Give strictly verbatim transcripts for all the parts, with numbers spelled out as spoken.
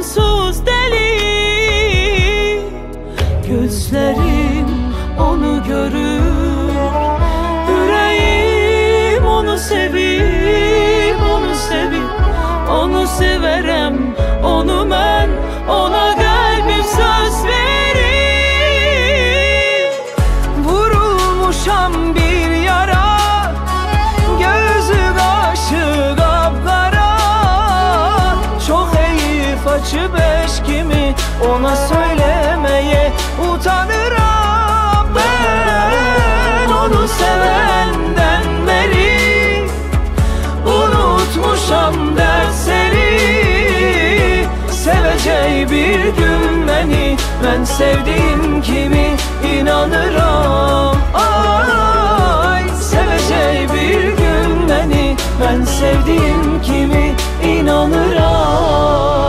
onsuz deli. Gözlerim onu görür, yüreğim onu sevir, onu sevir, onu severem, onu ben, ona kalbim söz verir. Vurulmuşam bir yara, gözü kaşı kapkara, çok heyif açı beş kimi, ona söylemeye utanırım. Ben onu sevenden beri unutmuşam dersleri. Seveceği bir gün beni, ben sevdiğim kimi inanırım. Ay, seveceği bir gün beni, ben sevdiğim kimi inanırım.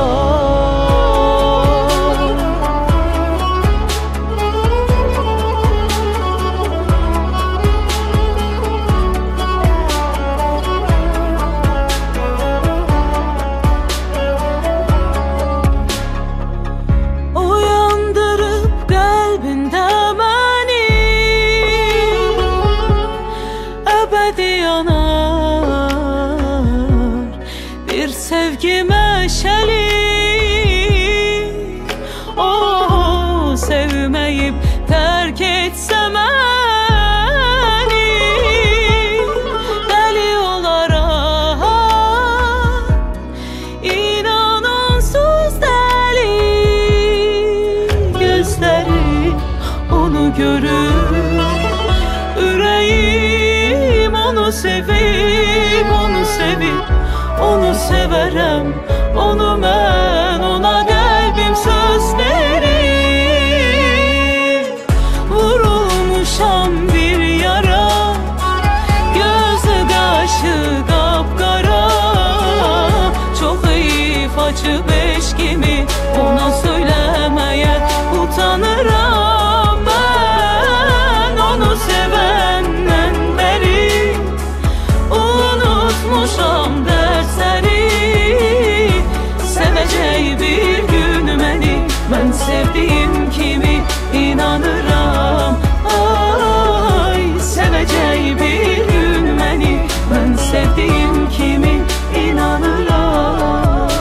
Bir sevgi meşeli, oh, sevmeyip terk etsem beni, deli olarak, inan onsuz deli. Gözlerim onu görür, yüreğim onu sevir, onu sevir, onu severem, onu ben, ona kalbim söz verir. Vurulmuşam bir yara, gözü kaşı kapkara, çok heyif acı beş kimi, ona söylemeye utanırım. Ben onu sevenden beri unutmuşam dersleri. Seveceği bir gün beni, ben sevdiğim kimi inanırım. Ay, seveceği bir gün beni, ben sevdiğim kimi inanırım.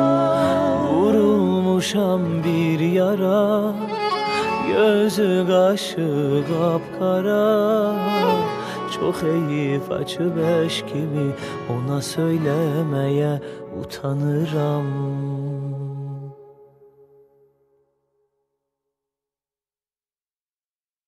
Vurulmuşam bir yara, gözü kaşı kapkara, çok heyif açı beş gibi, ona söylemeye utanırım.